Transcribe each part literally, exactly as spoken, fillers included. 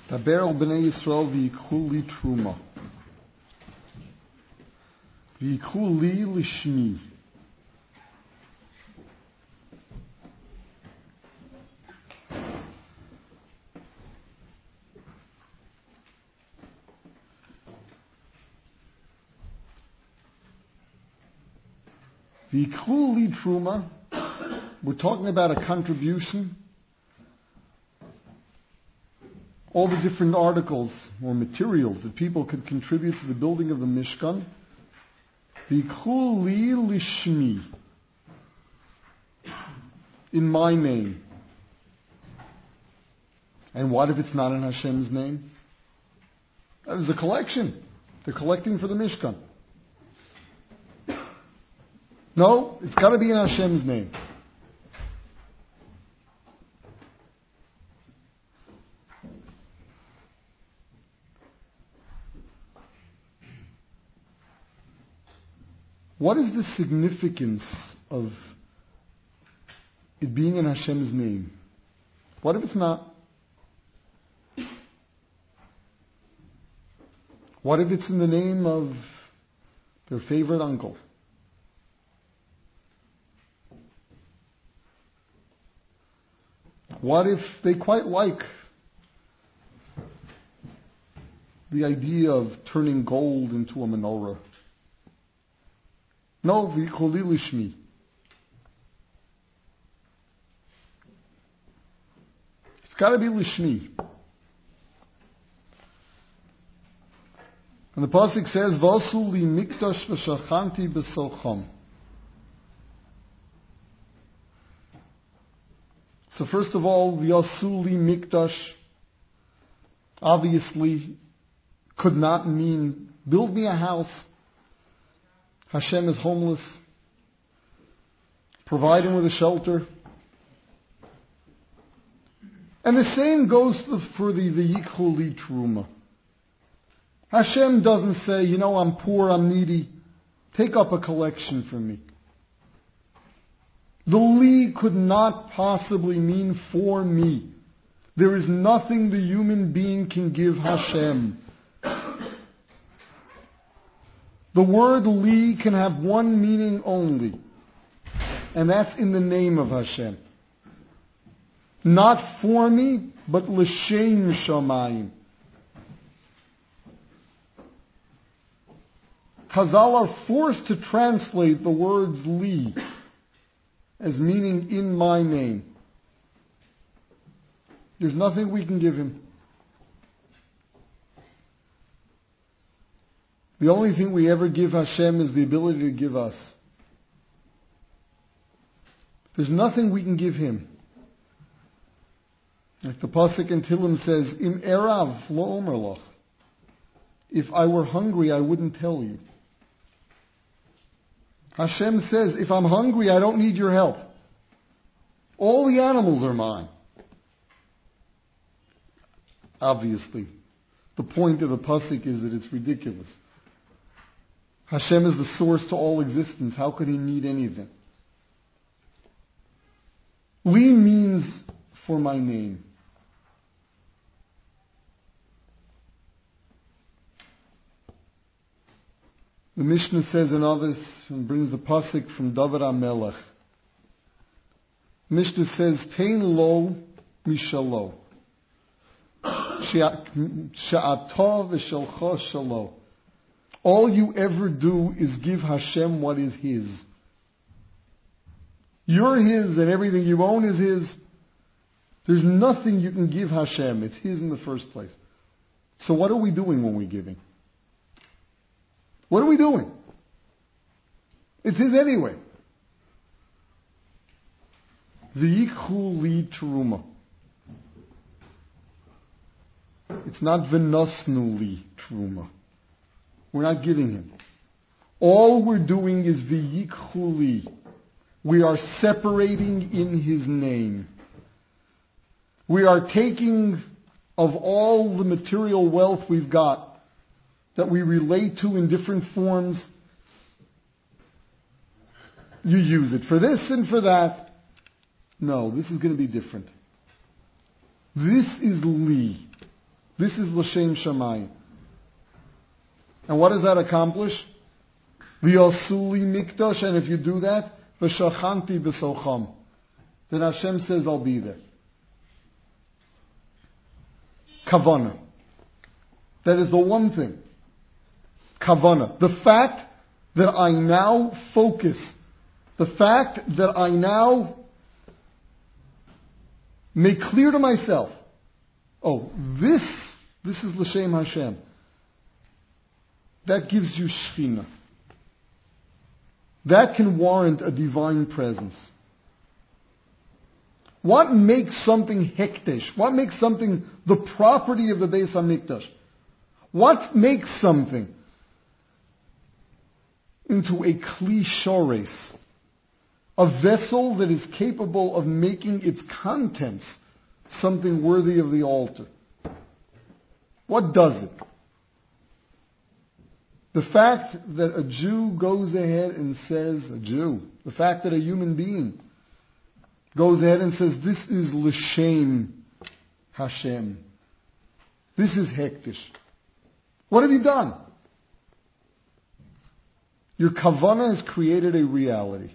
Daber al b'nei Yisrael v'yikhu li truma. V'yikhu li lishmi. V'yikhu li truma. We're talking about a contribution. All the different articles or materials that people could contribute to the building of the Mishkan. V'yikhu li lishmi. In my name. And what if it's not in Hashem's name? There's a collection. They're collecting for the Mishkan. No, it's got to be in Hashem's name. What is the significance of it being in Hashem's name? What if it's not? What if it's in the name of their favorite uncle? What if they quite like the idea of turning gold into a menorah? No, v'yikhu li lishmi. It's got to be lishmi. And the pasuk says, "Vasu li mikdash v'shachanti b'socham." So first of all, v'yasu li mikdash obviously could not mean build me a house. Hashem is homeless. Provide him with a shelter. And the same goes for the v'yikhu li truma. Hashem doesn't say, you know, I'm poor, I'm needy. Take up a collection for me. The li could not possibly mean for me. There is nothing the human being can give Hashem. The word li can have one meaning only, and that's in the name of Hashem. Not for me, but l'shem shamayim. Chazal are forced to translate the words li as meaning in my name. There's nothing we can give him. The only thing we ever give Hashem is the ability to give us. There's nothing we can give him. Like the pasuk in Tehillim says, "Im erav lo omer lach." If I were hungry, I wouldn't tell you. Hashem says, if I'm hungry, I don't need your help. All the animals are mine. Obviously, the point of the pasuk is that it's ridiculous. Hashem is the source to all existence. How could he need anything? Li means for my name. The Mishnah says in Avos and brings the pasuk from David HaMelech. Mishnah says, "Tein lo mishalo, she'ato v'shelcho shalo." All you ever do is give Hashem what is his. You're his and everything you own is his. There's nothing you can give Hashem. It's his in the first place. So what are we doing when we're giving? What are we doing? It's his anyway. V'yikhu li teruma. It's not v'nosnu li teruma. We're not giving him. All we're doing is v'yikhu li. We are separating in his name. We are taking of all the material wealth we've got that we relate to in different forms. You use it for this and for that. No, this is going to be different. This is li. This is L'Shem Shamayim. And what does that accomplish? V'yosuli mikdash, and if you do that, v'shachanti b'socham, then Hashem says, I'll be there. Kavana. That is the one thing. Kavana. The fact that I now focus, the fact that I now make clear to myself, oh, this, this is L'Shem Hashem. That gives you Shechina. That can warrant a divine presence. What makes something hekdesh? What makes something the property of the Beis HaMikdash? What makes something into a kli shores, a vessel that is capable of making its contents something worthy of the altar? What does it? The fact that a Jew goes ahead and says, a Jew, the fact that a human being goes ahead and says, this is L'Shem Hashem. This is hektish. What have you done? Your kavanah has created a reality.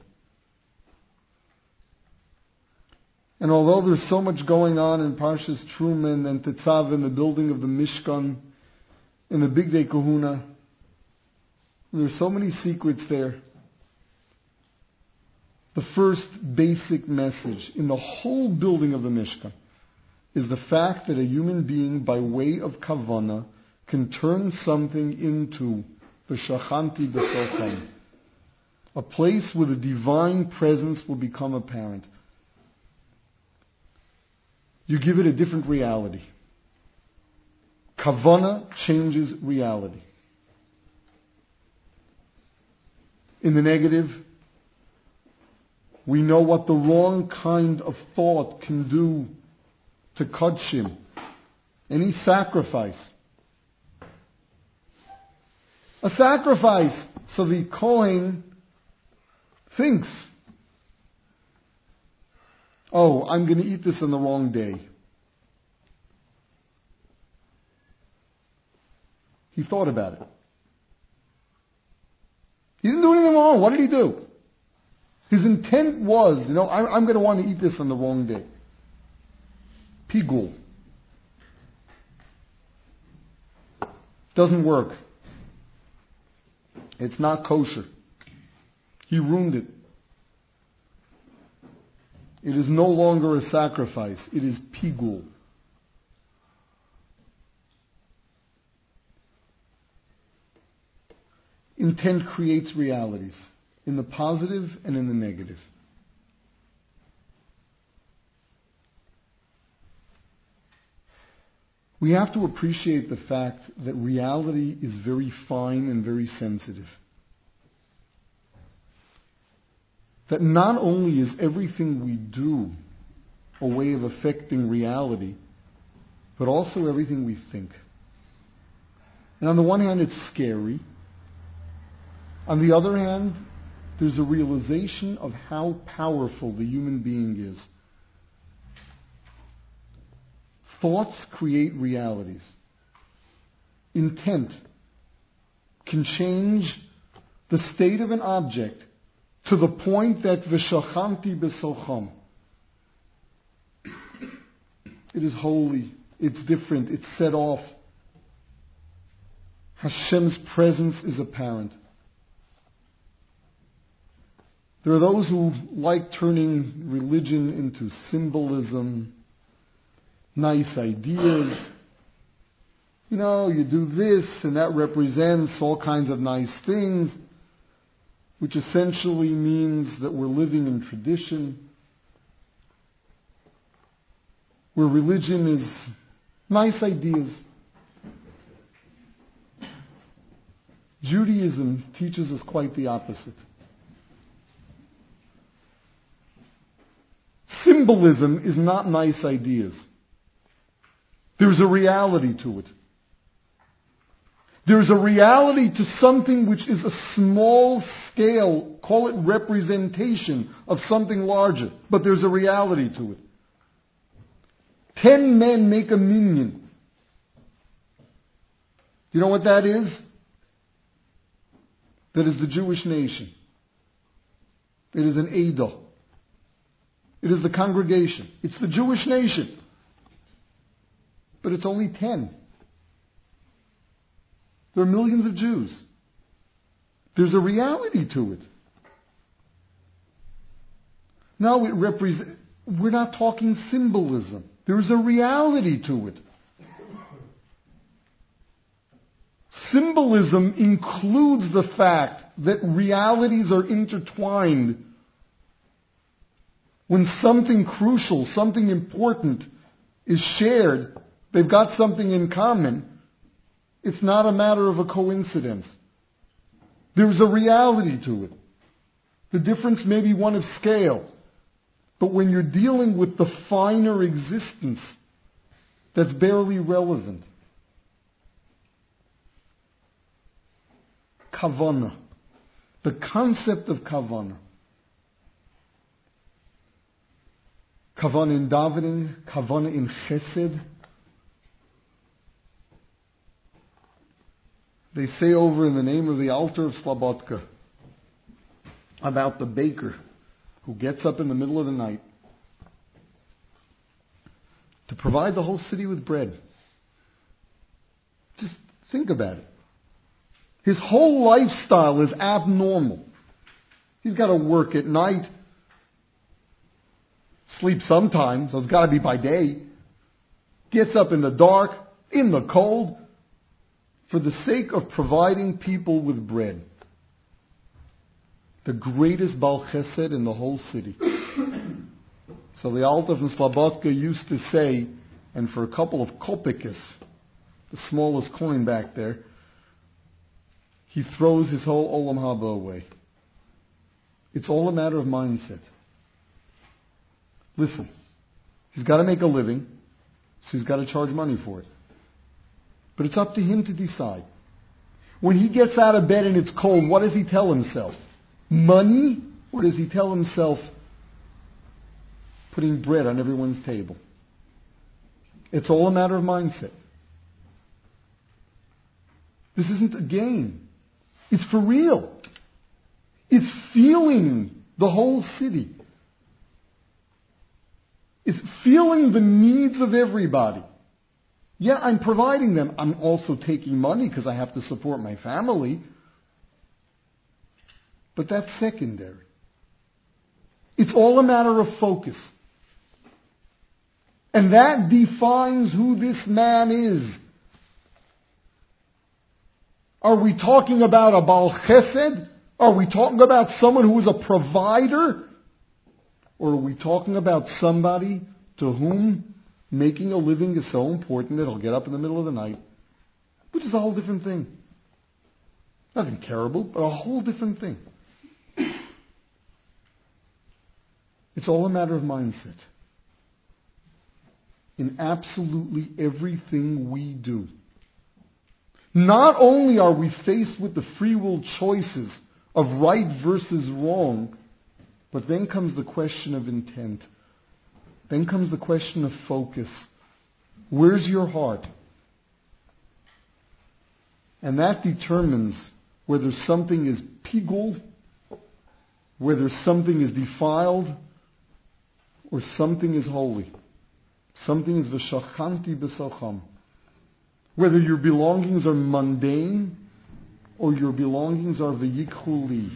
And although there's so much going on in Parshas Truman and Tetzav in the building of the Mishkan, in the Big Day Kahuna, there's so many secrets there. The first basic message in the whole building of the Mishkan is the fact that a human being, by way of kavanah, can turn something into the shachanti b'socham, a place where the divine presence will become apparent. You give it a different reality. Kavanah changes reality. In the negative, we know what the wrong kind of thought can do to kodshim. Any sacrifice. A sacrifice. So the Kohen thinks, oh, I'm going to eat this on the wrong day. He thought about it. He didn't do anything wrong. What did he do? His intent was, you know, I'm, I'm going to want to eat this on the wrong day. Pigul. Doesn't work. It's not kosher. He ruined it. It is no longer a sacrifice. It is pigul. Intent creates realities, in the positive and in the negative. We have to appreciate the fact that reality is very fine and very sensitive. That not only is everything we do a way of affecting reality, but also everything we think. And on the one hand, it's scary. On the other hand, there's a realization of how powerful the human being is. Thoughts create realities. Intent can change the state of an object to the point that v'shachanti b'socham. It is holy. It's different. It's set off. Hashem's presence is apparent. There are those who like turning religion into symbolism, nice ideas. You know, you do this and that represents all kinds of nice things, which essentially means that we're living in tradition, where religion is nice ideas. Judaism teaches us quite the opposite. Symbolism is not nice ideas. There's a reality to it. There's a reality to something which is a small scale, call it representation of something larger, but there's a reality to it. Ten men make a minyan. You know what that is? That is the Jewish nation. It is an Eidah. It is the congregation. It's the Jewish nation. But it's only ten. There are millions of Jews. There's a reality to it. Now it represents, we're not talking symbolism. There's a reality to it. Symbolism includes the fact that realities are intertwined. When something crucial, something important is shared, they've got something in common, it's not a matter of a coincidence. There's a reality to it. The difference may be one of scale, but when you're dealing with the finer existence, that's barely relevant. Kavanah. The concept of kavanah. Kavanah in davening, kavanah in chesed. They say over in the name of the altar of Slobodka about the baker who gets up in the middle of the night to provide the whole city with bread. Just think about it. His whole lifestyle is abnormal. He's got to work at night, sleep sometimes, so it's got to be by day. Gets up in the dark, in the cold, for the sake of providing people with bread. The greatest Baal Chesed in the whole city. So the Alta from Slobodka used to say, and for a couple of kopekes, the smallest coin back there, he throws his whole Olam Haba away. It's all a matter of mindset. Listen, he's got to make a living, so he's got to charge money for it. But it's up to him to decide. When he gets out of bed and it's cold, what does he tell himself? Money? Or does he tell himself putting bread on everyone's table? It's all a matter of mindset. This isn't a game. It's for real. It's feeling the whole city. It's feeling the needs of everybody. Yeah, I'm providing them. I'm also taking money because I have to support my family. But that's secondary. It's all a matter of focus. And that defines who this man is. Are we talking about a Baal Chesed? Are we talking about someone who is a provider? Or are we talking about somebody to whom making a living is so important that he'll get up in the middle of the night? Which is a whole different thing. Nothing terrible, but a whole different thing. It's all a matter of mindset. In absolutely everything we do. Not only are we faced with the free will choices of right versus wrong, but then comes the question of intent. Then comes the question of focus. Where's your heart? And that determines whether something is pigul, whether something is defiled, or something is holy. Something is v'shachanti b'socham. Whether your belongings are mundane or your belongings are v'yikhuli.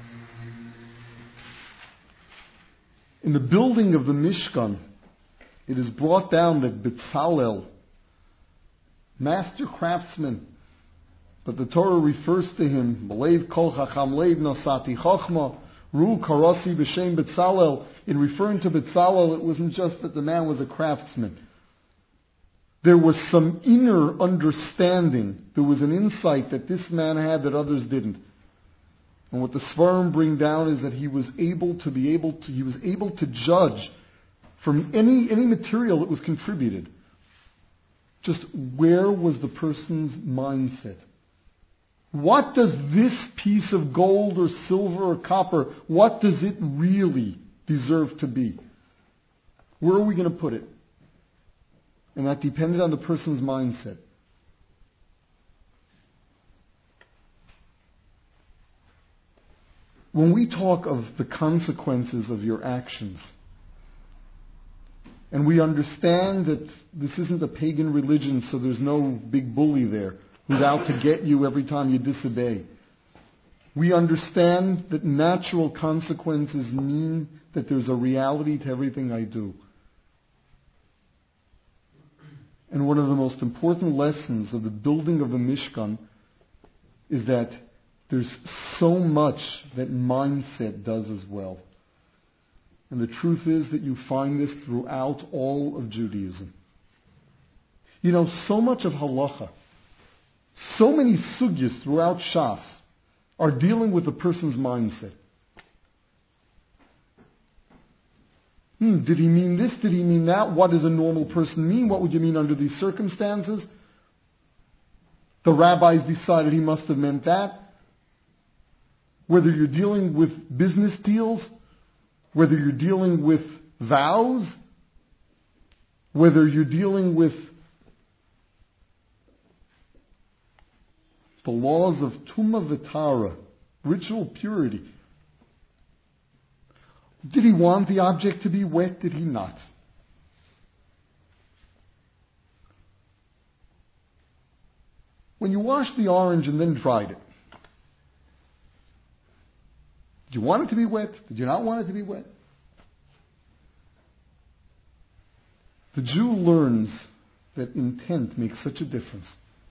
In the building of the Mishkan, it is brought down that Bezalel, master craftsman, but the Torah refers to him, B'leiv kol chacham leiv nosati chochma, ru karasi b'shem Bezalel. In referring to Bezalel, it wasn't just that the man was a craftsman. There was some inner understanding. There was an insight that this man had that others didn't. And what the Svarim bring down is that he was able to be able to, he was able to judge from any, any material that was contributed. Just where was the person's mindset? What does this piece of gold or silver or copper, what does it really deserve to be? Where are we going to put it? And that depended on the person's mindset. when we talk of the consequences of your actions, and we understand that this isn't a pagan religion, so there's no big bully there who's out to get you every time you disobey. We understand that natural consequences mean that there's a reality to everything I do. And one of the most important lessons of the building of the Mishkan is that there's so much that mindset does as well. And the truth is that you find this throughout all of Judaism. You know, so much of halacha, so many sugyas throughout Shas are dealing with a person's mindset. Hmm, did he mean this? Did he mean that? What does a normal person mean? What would you mean under these circumstances? The rabbis decided he must have meant that. Whether you're dealing with business deals, whether you're dealing with vows, whether you're dealing with the laws of Tumah V'Tara, ritual purity. Did he want the object to be wet? Did he not? When you washed the orange and then dried it, did you want it to be wet? Did you not want it to be wet? The Jew learns that intent makes such a difference.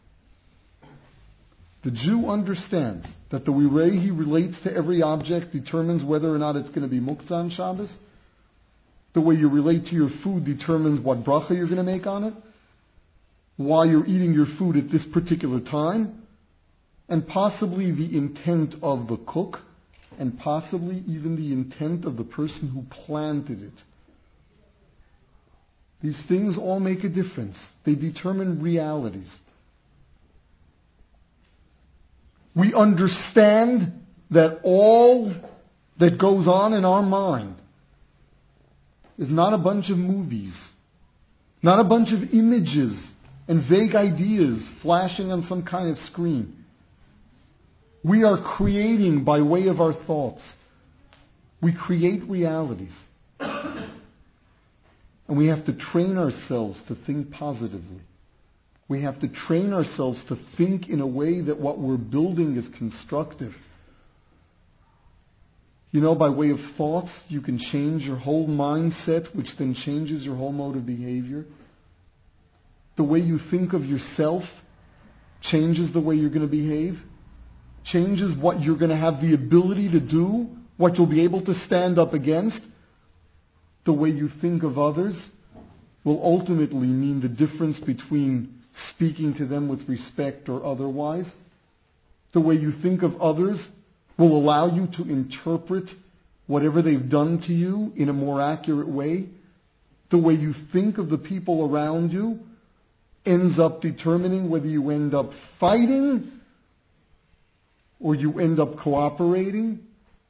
The Jew understands that the way he relates to every object determines whether or not it's going to be muktzah on Shabbos. The way you relate to your food determines what bracha you're going to make on it. Why you're eating your food at this particular time. And possibly the intent of the cook. And possibly even the intent of the person who planted it. These things all make a difference. They determine realities. We understand that all that goes on in our mind is not a bunch of movies, not a bunch of images and vague ideas flashing on some kind of screen. We are creating by way of our thoughts. We create realities. And we have to train ourselves to think positively. We have to train ourselves to think in a way that what we're building is constructive. You know, by way of thoughts, you can change your whole mindset, which then changes your whole mode of behavior. The way you think of yourself changes the way you're going to behave. Changes what you're going to have the ability to do, what you'll be able to stand up against. The way you think of others will ultimately mean the difference between speaking to them with respect or otherwise. The way you think of others will allow you to interpret whatever they've done to you in a more accurate way. The way you think of the people around you ends up determining whether you end up fighting or you end up cooperating.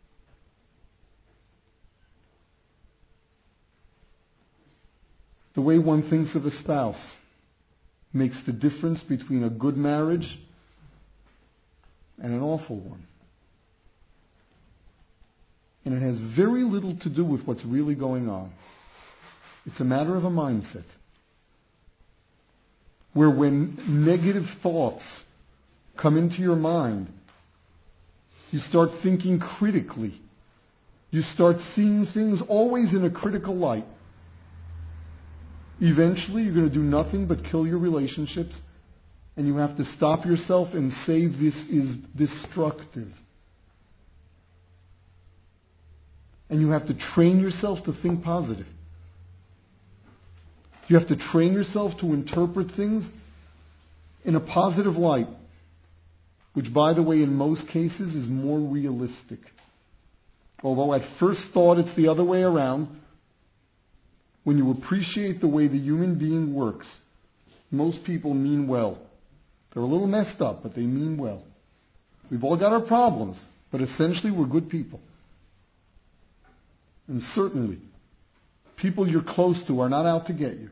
The way one thinks of a spouse makes the difference between a good marriage and an awful one. And it has very little to do with what's really going on. It's a matter of a mindset. Where when negative thoughts come into your mind, you start thinking critically. You start seeing things always in a critical light. Eventually, you're going to do nothing but kill your relationships, and you have to stop yourself and say this is destructive. And you have to train yourself to think positive. You have to train yourself to interpret things in a positive light, which, by the way, in most cases is more realistic. Although at first thought it's the other way around. When you appreciate the way the human being works, most people mean well. They're a little messed up, but they mean well. We've all got our problems, but essentially we're good people. And certainly, people you're close to are not out to get you.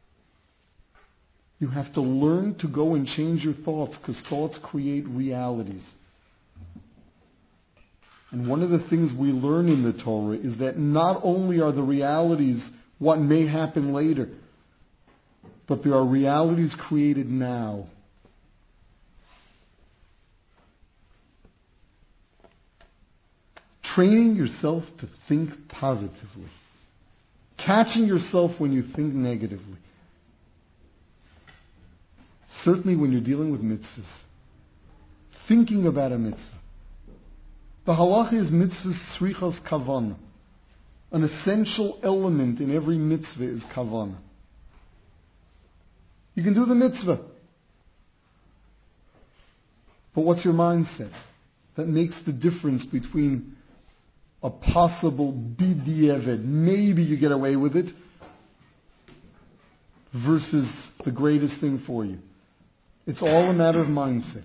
You have to learn to go and change your thoughts, because thoughts create realities. And one of the things we learn in the Torah is that not only are the realities what may happen later, but there are realities created now. Training yourself to think positively. Catching yourself when you think negatively. Certainly when you're dealing with mitzvahs. Thinking about a mitzvah. The halacha is mitzvahs tzrichas kavanah. An essential element in every mitzvah is kavanah. You can do the mitzvah. But what's your mindset? That makes the difference between a possible b'di'evet, maybe you get away with it, versus the greatest thing for you. It's all a matter of mindset.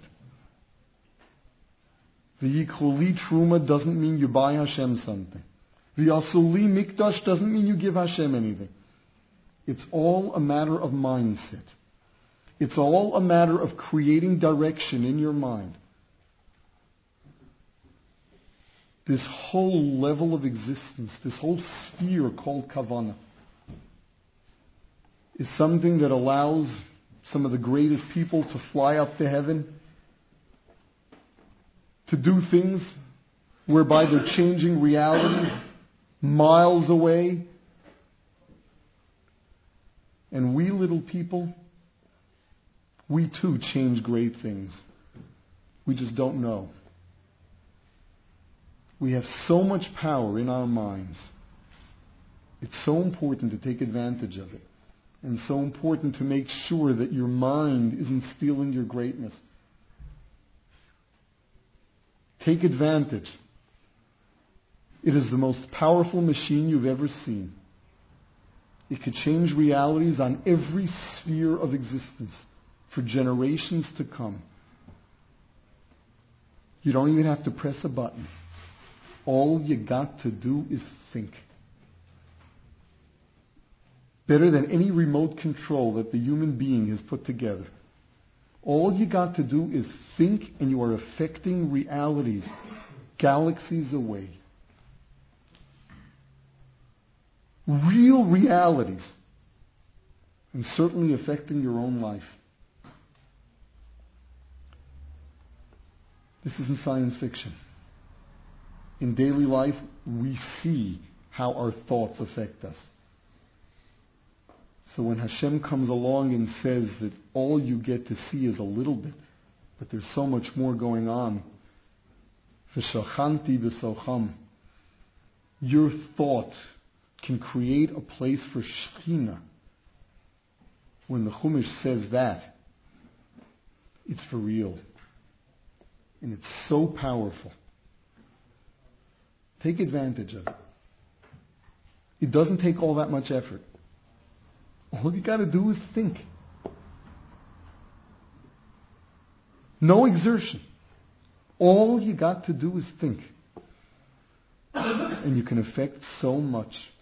The Yikhuli Truma doesn't mean you buy Hashem something. The Asuli Mikdash doesn't mean you give Hashem anything. It's all a matter of mindset. It's all a matter of creating direction in your mind. This whole level of existence, this whole sphere called Kavanah, is something that allows some of the greatest people to fly up to heaven, to do things whereby they're changing reality miles away. And we little people, we too change great things. We just don't know. We have so much power in our minds. It's so important to take advantage of it. And so important to make sure that your mind isn't stealing your greatness. Take advantage. It is the most powerful machine you've ever seen. It could change realities on every sphere of existence for generations to come. You don't even have to press a button. All you got to do is think. Better than any remote control that the human being has put together. All you got to do is think, and you are affecting realities galaxies away. Real realities. And certainly affecting your own life. This isn't science fiction. In daily life, we see how our thoughts affect us. So when Hashem comes along and says that all you get to see is a little bit, but there's so much more going on, V'shachanti b'socham, your thought can create a place for Shekhinah. When the Chumash says that, it's for real. And it's so powerful. Take advantage of it. It doesn't take all that much effort. All you got to do is think. No exertion. All you got to do is think. And you can affect so much.